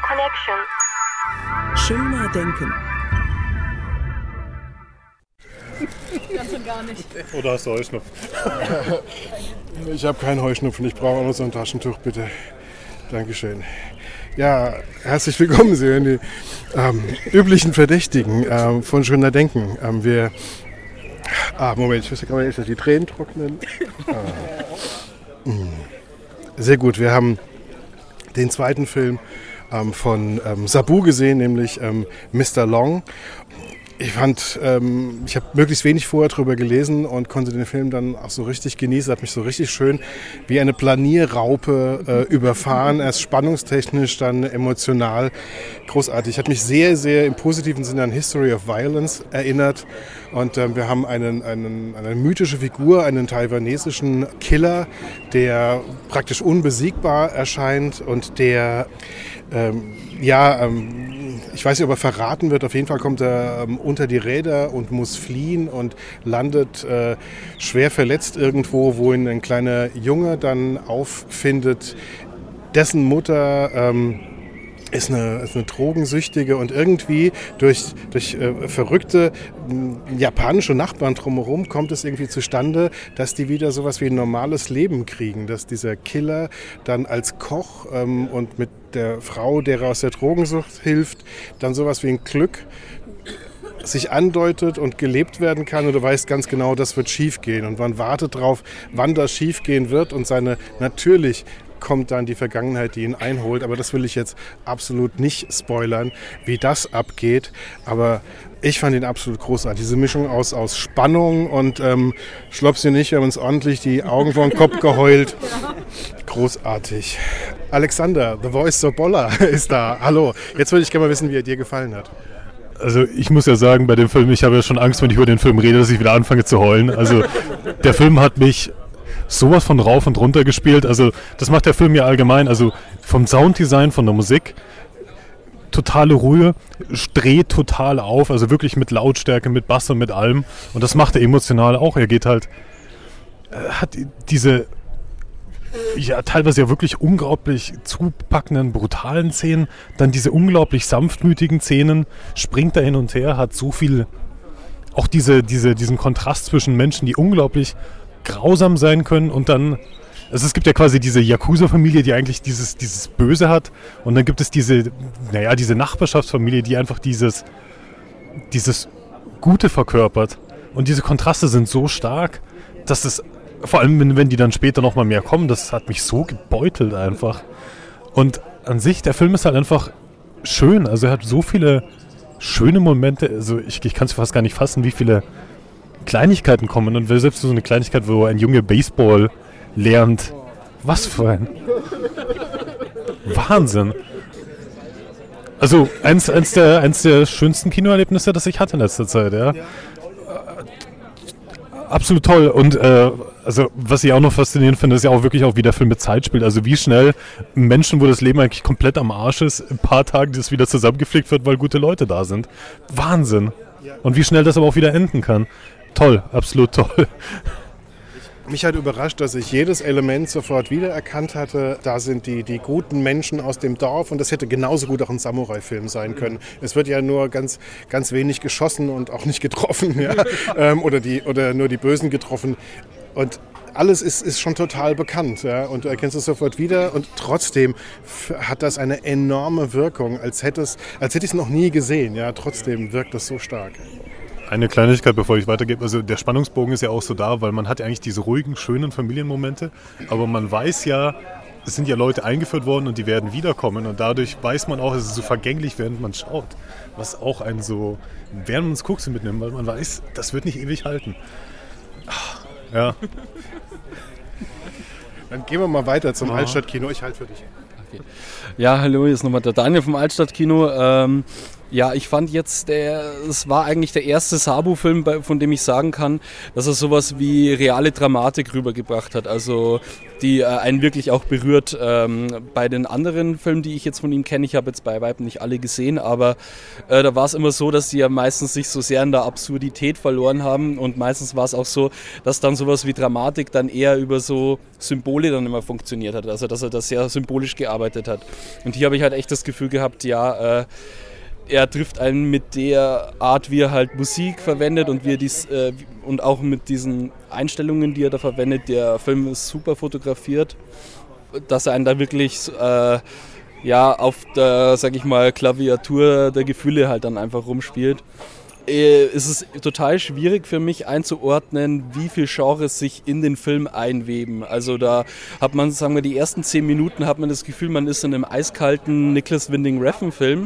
connection. Schöner denken. Ganz und gar nicht. Oder hast du Heuschnupfen? Ich habe keinen Heuschnupfen, ich brauche nur so ein Taschentuch, bitte. Dankeschön. Ja, herzlich willkommen. Sie hören die üblichen Verdächtigen von Schöner Denken. Moment, ich muss ja gerade mal die Tränen trocknen. Sehr gut, wir haben den zweiten Film von Sabu gesehen, nämlich Mr. Long. Ich habe möglichst wenig vorher drüber gelesen und konnte den Film dann auch so richtig genießen. Hat mich so richtig schön wie eine Planierraupe überfahren. Erst spannungstechnisch, dann emotional. Großartig. Hat mich sehr, sehr im positiven Sinne an History of Violence erinnert. Und wir haben eine mythische Figur, einen taiwanesischen Killer, der praktisch unbesiegbar erscheint und der ich weiß nicht, ob er verraten wird. Auf jeden Fall kommt er unter die Räder und muss fliehen und landet schwer verletzt irgendwo, wo ihn ein kleiner Junge dann auffindet. Dessen Mutter ist eine Drogensüchtige und irgendwie durch verrückte japanische Nachbarn drumherum kommt es irgendwie zustande, dass die wieder sowas wie ein normales Leben kriegen, dass dieser Killer dann als Koch und mit der Frau, der aus der Drogensucht hilft, dann sowas wie ein Glück sich andeutet und gelebt werden kann und du weißt ganz genau, das wird schief gehen und man wartet drauf, wann das schief gehen wird und natürlich kommt dann die Vergangenheit, die ihn einholt. Aber das will ich jetzt absolut nicht spoilern, wie das abgeht. Aber ich fand ihn absolut großartig. Diese Mischung aus Spannung und Schlopsi nicht, wir haben uns ordentlich die Augen vor den Kopf geheult. Großartig. Alexander, The Voice Sobolla ist da. Hallo. Jetzt würde ich gerne mal wissen, wie er dir gefallen hat. Also ich muss ja sagen, bei dem Film, ich habe ja schon Angst, wenn ich über den Film rede, dass ich wieder anfange zu heulen. Also der Film hat mich sowas von rauf und runter gespielt. Also das macht der Film ja allgemein. Also vom Sounddesign, von der Musik, totale Ruhe, dreht total auf. Also wirklich mit Lautstärke, mit Bass und mit allem. Und das macht er emotional auch. Er geht halt, hat diese, ja teilweise ja wirklich unglaublich zupackenden, brutalen Szenen. Dann diese unglaublich sanftmütigen Szenen. Springt da hin und her, hat so viel, auch diesen Kontrast zwischen Menschen, die unglaublich grausam sein können und dann, also es gibt ja quasi diese Yakuza-Familie, die eigentlich dieses Böse hat und dann gibt es diese Nachbarschaftsfamilie, die einfach dieses Gute verkörpert und diese Kontraste sind so stark, dass es, vor allem wenn die dann später nochmal mehr kommen, das hat mich so gebeutelt einfach und an sich, der Film ist halt einfach schön, also er hat so viele schöne Momente, also ich kann es fast gar nicht fassen, wie viele Kleinigkeiten kommen und selbst so eine Kleinigkeit, wo ein Junge Baseball lernt. Was für ein Wahnsinn. Also eins der schönsten Kinoerlebnisse, das ich hatte in letzter Zeit, ja. Absolut toll und also was ich auch noch faszinierend finde, ist ja auch wirklich auch, wie der Film mit Zeit spielt. Also wie schnell Menschen, wo das Leben eigentlich komplett am Arsch ist, in ein paar Tagen das wieder zusammengepflegt wird, weil gute Leute da sind. Wahnsinn. Und wie schnell das aber auch wieder enden kann. Toll, absolut toll. Mich hat überrascht, dass ich jedes Element sofort wiedererkannt hatte. Da sind die guten Menschen aus dem Dorf und das hätte genauso gut auch ein Samurai-Film sein können. Es wird ja nur ganz, ganz wenig geschossen und auch nicht getroffen, ja? oder nur die Bösen getroffen. Und alles ist schon total bekannt, ja? Und du erkennst es sofort wieder und trotzdem hat das eine enorme Wirkung, als hätte ich es noch nie gesehen. Ja? Trotzdem wirkt das so stark. Eine Kleinigkeit, bevor ich weitergebe. Also der Spannungsbogen ist ja auch so da, weil man hat ja eigentlich diese ruhigen, schönen Familienmomente, aber man weiß ja, es sind ja Leute eingeführt worden und die werden wiederkommen und dadurch weiß man auch, es ist so vergänglich, während man schaut. Was auch einen so, während man es guckt, so mitnimmt, weil man weiß, das wird nicht ewig halten. Ja. Dann gehen wir mal weiter zum Altstadtkino. Ich halte für dich. Okay. Ja, hallo, hier ist nochmal der Daniel vom Altstadtkino. Ja, ich fand jetzt, es war eigentlich der erste Sabu-Film, von dem ich sagen kann, dass er sowas wie reale Dramatik rübergebracht hat, also die einen wirklich auch berührt. Bei den anderen Filmen, die ich jetzt von ihm kenne, ich habe jetzt bei Weitem nicht alle gesehen, aber da war es immer so, dass sie ja meistens sich so sehr in der Absurdität verloren haben und meistens war es auch so, dass dann sowas wie Dramatik dann eher über so Symbole dann immer funktioniert hat, also dass er das sehr symbolisch gearbeitet hat. Und hier habe ich halt echt das Gefühl gehabt, ja, er trifft einen mit der Art, wie er halt Musik verwendet und wie er und auch mit diesen Einstellungen, die er da verwendet. Der Film ist super fotografiert, dass er einen da wirklich auf der, sag ich mal, Klaviatur der Gefühle halt dann einfach rumspielt. Es ist total schwierig für mich einzuordnen, wie viele Genres sich in den Film einweben. Also da hat man, sagen wir, die ersten 10 Minuten hat man das Gefühl, man ist in einem eiskalten Nicholas Winding Refn Film.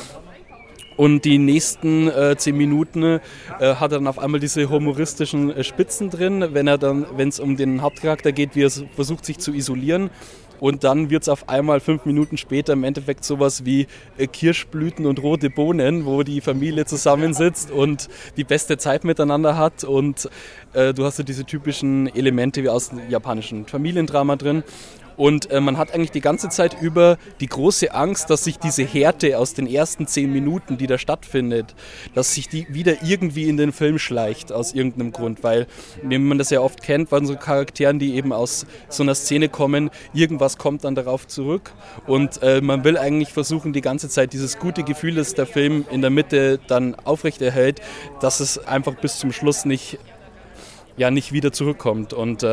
Und die nächsten 10 Minuten hat er dann auf einmal diese humoristischen Spitzen drin, wenn es um den Hauptcharakter geht, wie er versucht sich zu isolieren. Und dann wird es auf einmal 5 Minuten später im Endeffekt sowas wie Kirschblüten und rote Bohnen, wo die Familie zusammensitzt und die beste Zeit miteinander hat. Und du hast ja diese typischen Elemente wie aus dem japanischen Familiendrama drin. Und man hat eigentlich die ganze Zeit über die große Angst, dass sich diese Härte aus den ersten 10 Minuten, die da stattfindet, dass sich die wieder irgendwie in den Film schleicht, aus irgendeinem Grund. Weil, wie man das ja oft kennt, von so Charakteren, die eben aus so einer Szene kommen, irgendwas kommt dann darauf zurück. Und man will eigentlich versuchen, die ganze Zeit dieses gute Gefühl, das der Film in der Mitte dann aufrechterhält, dass es einfach bis zum Schluss nicht wieder zurückkommt. Und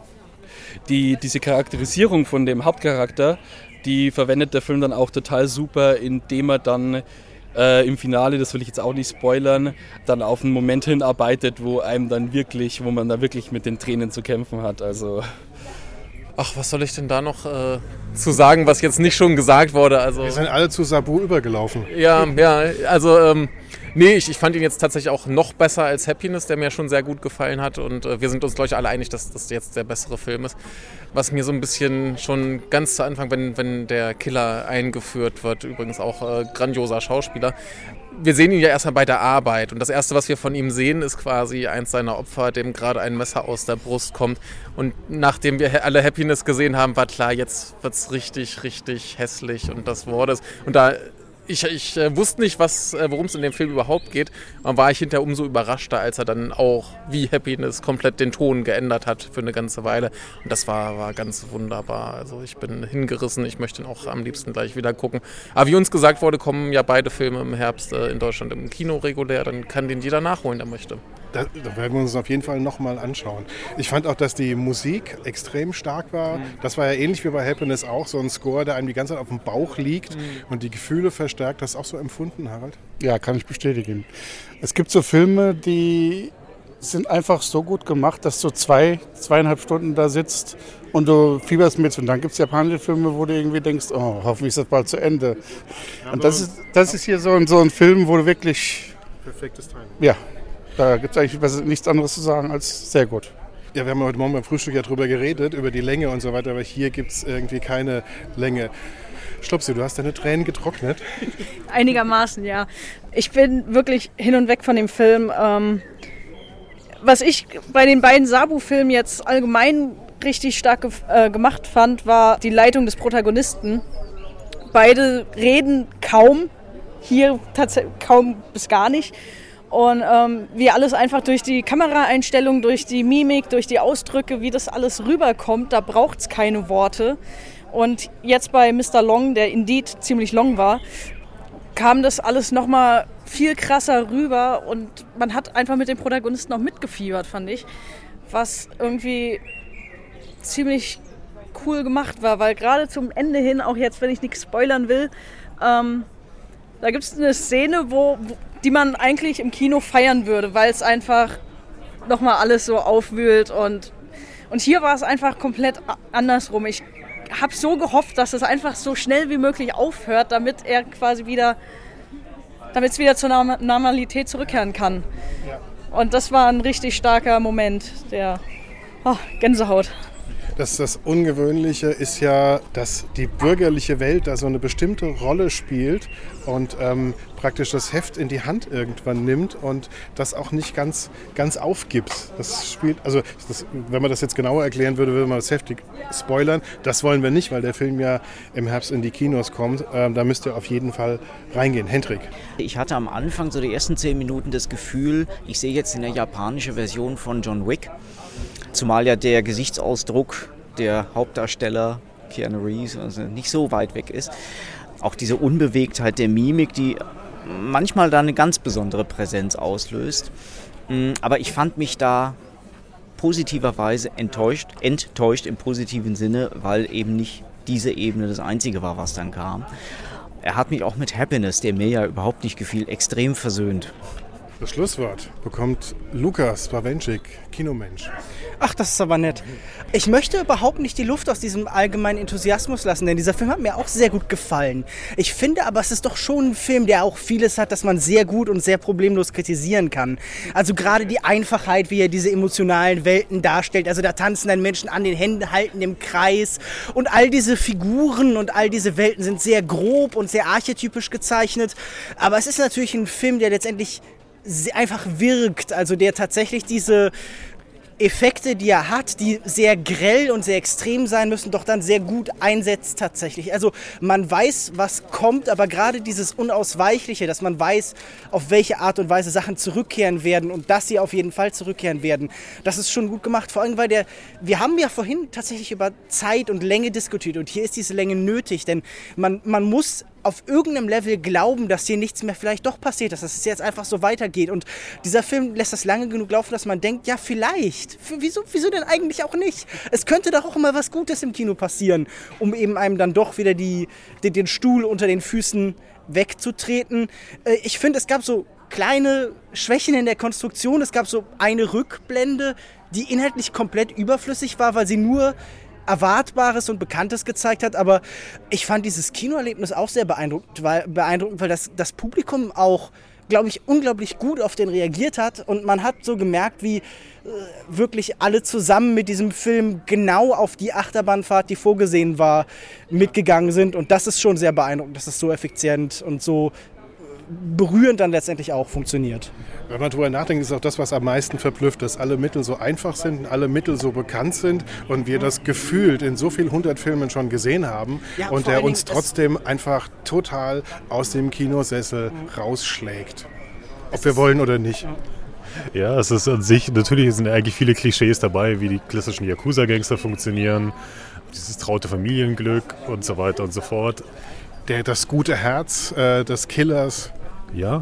diese Charakterisierung von dem Hauptcharakter, die verwendet der Film dann auch total super, indem er dann im Finale, das will ich jetzt auch nicht spoilern, dann auf einen Moment hinarbeitet, wo man da wirklich mit den Tränen zu kämpfen hat. Also ach, was soll ich denn da noch zu sagen, was jetzt nicht schon gesagt wurde? Also, wir sind alle zu Sabu übergelaufen. Ja, also ich fand ihn jetzt tatsächlich auch noch besser als Happiness, der mir schon sehr gut gefallen hat und wir sind uns, glaube ich, alle einig, dass das jetzt der bessere Film ist. Was mir so ein bisschen schon ganz zu Anfang, wenn der Killer eingeführt wird, übrigens auch grandioser Schauspieler, wir sehen ihn ja erstmal bei der Arbeit und das Erste, was wir von ihm sehen, ist quasi eins seiner Opfer, dem gerade ein Messer aus der Brust kommt. Und nachdem wir alle Happiness gesehen haben, war klar, jetzt wird es richtig, richtig hässlich und das wurde es. Und da ich wusste nicht, worum es in dem Film überhaupt geht. Dann war ich hinterher umso überraschter, als er dann auch wie Happiness komplett den Ton geändert hat für eine ganze Weile. Und das war ganz wunderbar. Also ich bin hingerissen. Ich möchte ihn auch am liebsten gleich wieder gucken. Aber wie uns gesagt wurde, kommen ja beide Filme im Herbst in Deutschland im Kino regulär. Dann kann den jeder nachholen, der möchte. Da werden wir uns auf jeden Fall nochmal anschauen. Ich fand auch, dass die Musik extrem stark war. Das war ja ähnlich wie bei Happiness auch, so ein Score, der einem die ganze Zeit auf dem Bauch liegt und die Gefühle verstärkt. Hast du auch so empfunden, Harald? Ja, kann ich bestätigen. Es gibt so Filme, die sind einfach so gut gemacht, dass du 2,5 Stunden da sitzt und du fieberst mit. Und dann gibt es japanische Filme, wo du irgendwie denkst, oh, hoffentlich ist das bald zu Ende. Und das ist hier so ein Film, wo du wirklich... Perfektes Timing. Ja. Da gibt es eigentlich nichts anderes zu sagen als sehr gut. Ja, wir haben heute Morgen beim Frühstück ja drüber geredet, über die Länge und so weiter, aber hier gibt es irgendwie keine Länge. Schlupsi, du hast deine Tränen getrocknet? Einigermaßen, ja. Ich bin wirklich hin und weg von dem Film. Was ich bei den beiden Sabu-Filmen jetzt allgemein richtig stark gemacht fand, war die Leitung des Protagonisten. Beide reden kaum, hier tatsächlich kaum bis gar nicht. Und wie alles einfach durch die Kameraeinstellung, durch die Mimik, durch die Ausdrücke, wie das alles rüberkommt, da braucht es keine Worte. Und jetzt bei Mr. Long, der Indeed ziemlich long war, kam das alles nochmal viel krasser rüber und man hat einfach mit dem Protagonisten auch mitgefiebert, fand ich. Was irgendwie ziemlich cool gemacht war, weil gerade zum Ende hin, auch jetzt, wenn ich nichts spoilern will, da gibt es eine Szene, die man eigentlich im Kino feiern würde, weil es einfach nochmal alles so aufwühlt und hier war es einfach komplett andersrum. Ich habe so gehofft, dass es einfach so schnell wie möglich aufhört, damit er quasi damit es wieder zur Normalität zurückkehren kann. Ja. Und das war ein richtig starker Moment, Gänsehaut. Das Ungewöhnliche ist ja, dass die bürgerliche Welt da so eine bestimmte Rolle spielt und praktisch das Heft in die Hand irgendwann nimmt und das auch nicht ganz aufgibt. Das spielt, also wenn man das jetzt genauer erklären würde, würde man das heftig spoilern. Das wollen wir nicht, weil der Film ja im Herbst in die Kinos kommt. Da müsst ihr auf jeden Fall reingehen. Hendrik. Ich hatte am Anfang so die ersten 10 Minuten das Gefühl, ich sehe jetzt eine japanische Version von John Wick. Zumal ja der Gesichtsausdruck der Hauptdarsteller Keanu Reeves also nicht so weit weg ist. Auch diese Unbewegtheit der Mimik, die manchmal da eine ganz besondere Präsenz auslöst. Aber ich fand mich da positiverweise enttäuscht im positiven Sinne, weil eben nicht diese Ebene das Einzige war, was dann kam. Er hat mich auch mit Happiness, der mir ja überhaupt nicht gefiel, extrem versöhnt. Das Schlusswort bekommt Lukas Bawenschik, Kinomensch. Ach, das ist aber nett. Ich möchte überhaupt nicht die Luft aus diesem allgemeinen Enthusiasmus lassen, denn dieser Film hat mir auch sehr gut gefallen. Ich finde aber, es ist doch schon ein Film, der auch vieles hat, das man sehr gut und sehr problemlos kritisieren kann. Also gerade die Einfachheit, wie er diese emotionalen Welten darstellt. Also da tanzen dann Menschen an den Händen, halten im Kreis. Und all diese Figuren und all diese Welten sind sehr grob und sehr archetypisch gezeichnet. Aber es ist natürlich ein Film, der letztendlich einfach wirkt, also der tatsächlich diese Effekte, die er hat, die sehr grell und sehr extrem sein müssen, doch dann sehr gut einsetzt tatsächlich. Also man weiß, was kommt, aber gerade dieses Unausweichliche, dass man weiß, auf welche Art und Weise Sachen zurückkehren werden und dass sie auf jeden Fall zurückkehren werden, das ist schon gut gemacht. Vor allem, weil wir haben ja vorhin tatsächlich über Zeit und Länge diskutiert und hier ist diese Länge nötig, denn man muss auf irgendeinem Level glauben, dass hier nichts mehr vielleicht doch passiert ist, dass es jetzt einfach so weitergeht. Und dieser Film lässt das lange genug laufen, dass man denkt, ja vielleicht. Wieso denn eigentlich auch nicht? Es könnte doch auch mal was Gutes im Kino passieren, um eben einem dann doch wieder den Stuhl unter den Füßen wegzutreten. Ich finde, es gab so kleine Schwächen in der Konstruktion. Es gab so eine Rückblende, die inhaltlich komplett überflüssig war, weil sie nur Erwartbares und Bekanntes gezeigt hat, aber ich fand dieses Kinoerlebnis auch sehr beeindruckend, weil das Publikum auch, glaube ich, unglaublich gut auf den reagiert hat und man hat so gemerkt, wie wirklich alle zusammen mit diesem Film genau auf die Achterbahnfahrt, die vorgesehen war, mitgegangen sind und das ist schon sehr beeindruckend, dass es so effizient und so berührend dann letztendlich auch funktioniert. Wenn man darüber nachdenkt, ist auch das, was am meisten verblüfft, dass alle Mittel so einfach sind, alle Mittel so bekannt sind und wir das gefühlt in so vielen 100 Filmen schon gesehen haben ja, und der uns trotzdem einfach total aus dem Kinosessel rausschlägt. Ob wir wollen oder nicht. Ja, es ist an sich, natürlich sind eigentlich viele Klischees dabei, wie die klassischen Yakuza-Gangster funktionieren, dieses traute Familienglück und so weiter und so fort. Das gute Herz des Killers. Ja.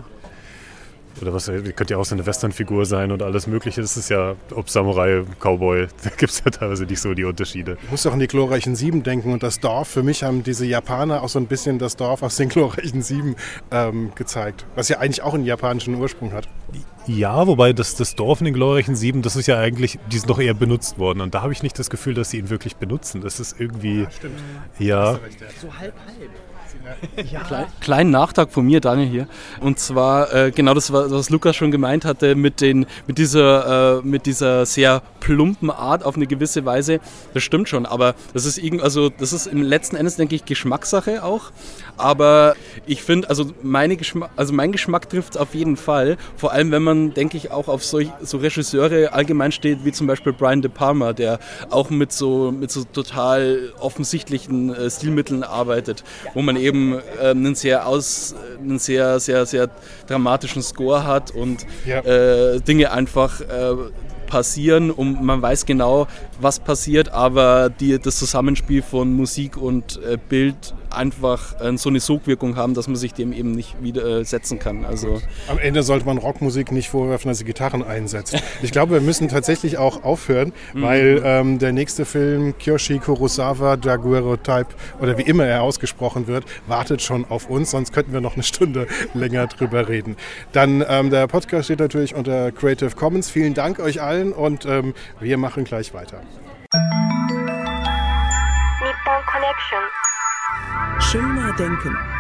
Oder was könnte ja auch so eine Western-Figur sein und alles Mögliche. Das ist ja, ob Samurai, Cowboy, da gibt es ja teilweise nicht so die Unterschiede. Ich muss doch an die glorreichen Sieben denken und das Dorf. Für mich haben diese Japaner auch so ein bisschen das Dorf aus den glorreichen Sieben gezeigt, was ja eigentlich auch einen japanischen Ursprung hat. Ja, wobei das Dorf in den glorreichen Sieben, das ist ja eigentlich, die sind doch eher benutzt worden. Und da habe ich nicht das Gefühl, dass sie ihn wirklich benutzen. Das ist irgendwie, ja, stimmt. Ja. So halb. Ja. Kleinen Nachtrag von mir, Daniel hier. Und zwar genau das, was Lukas schon gemeint hatte, mit dieser sehr plumpen Art auf eine gewisse Weise. Das stimmt schon, aber das ist im letzten Endes, denke ich, Geschmackssache auch. Aber ich finde, mein Geschmack trifft es auf jeden Fall. Vor allem, wenn man, denke ich, auch auf so Regisseure allgemein steht, wie zum Beispiel Brian De Palma, der auch mit so total offensichtlichen Stilmitteln arbeitet, wo man eben einen sehr, sehr dramatischen Score hat und Dinge einfach passieren und man weiß genau, was passiert, aber das Zusammenspiel von Musik und Bild einfach so eine Sogwirkung haben, dass man sich dem eben nicht widersetzen kann. Also am Ende sollte man Rockmusik nicht vorwerfen, dass sie Gitarren einsetzt. Ich glaube, wir müssen tatsächlich auch aufhören, weil der nächste Film, Kiyoshi Kurosawa Daguerreotype, oder wie immer er ausgesprochen wird, wartet schon auf uns, sonst könnten wir noch eine Stunde länger drüber reden. Dann der Podcast steht natürlich unter Creative Commons. Vielen Dank euch allen und wir machen gleich weiter. Schöner denken.